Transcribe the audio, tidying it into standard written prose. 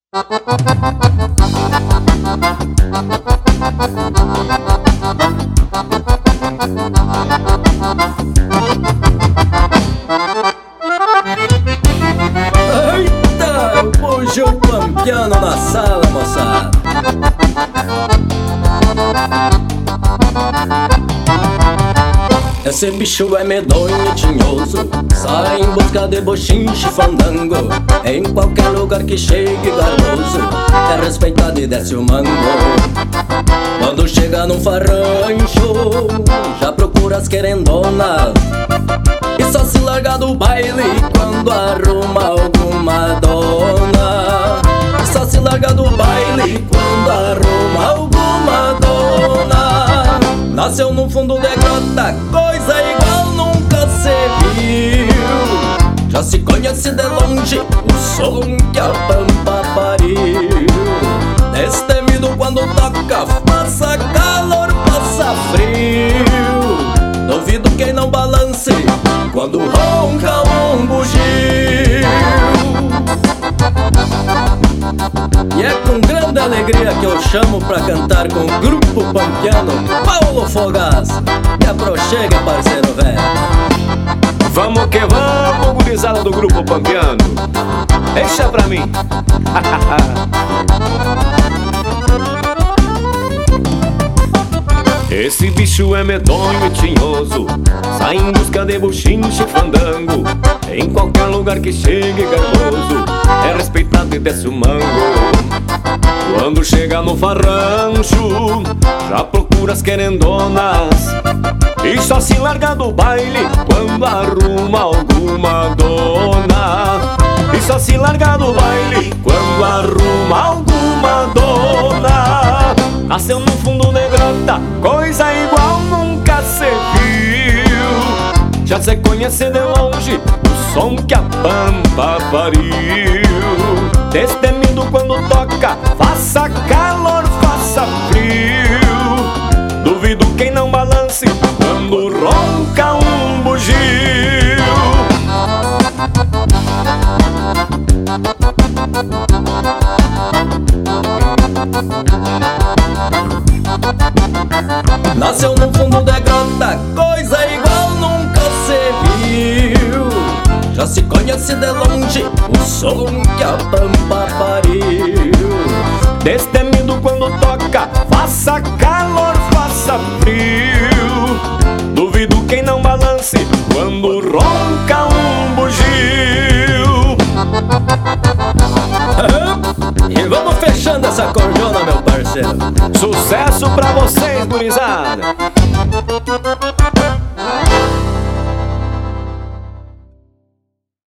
Eita, puxa o pampiano na sala, moçada. Esse bicho é medonho e tinhoso, sai em busca de bochinche fandango. Em qualquer lugar que chegue garboso, é respeitado e desce o mango. Quando chega num farrancho, já procura as querendonas, e só se larga do baile quando arruma alguma dona. E só se larga do baile quando arruma alguma dona. Nasceu no fundo de grota, coisa igual nunca se viu. Já se conhece de longe o som que a pampa pariu. Destemido quando toca, faça calor, faça frio. Duvido quem não balance quando ronca um bugio. E é com grande alegria que eu chamo pra cantar com o grupo pampiano Paulo Fogaça. Me aproxega, parceiro velho. Vamos que vamos, gurizada do grupo pampiano. Deixa pra mim. Esse bicho é medonho e tinhoso, sai em busca de buchinche fandango. Em qualquer lugar que chegue garboso, é respeitado e desce o mango. Quando chega no farrancho, já procura as querendonas, e só se larga do baile quando arruma alguma dona. E só se larga do baile quando arruma alguma dona. Nasceu no fundo de grota, coisa igual nunca se viu. Já se conhece de longe o som que a pampa pariu. Destemido quando toca, faça calor, faça frio. Duvido quem não balance quando ronca um bugio. Nasceu no fundo de grota, coisa igual nunca se viu. Já se conhece de longe o som que a pampa pariu. Destemido quando toca, faça calor, faça frio. Duvido quem não balance quando ronca um bugio. E vamos fechando essa cordona, meu parceiro. Sucesso pra vocês, gurizada.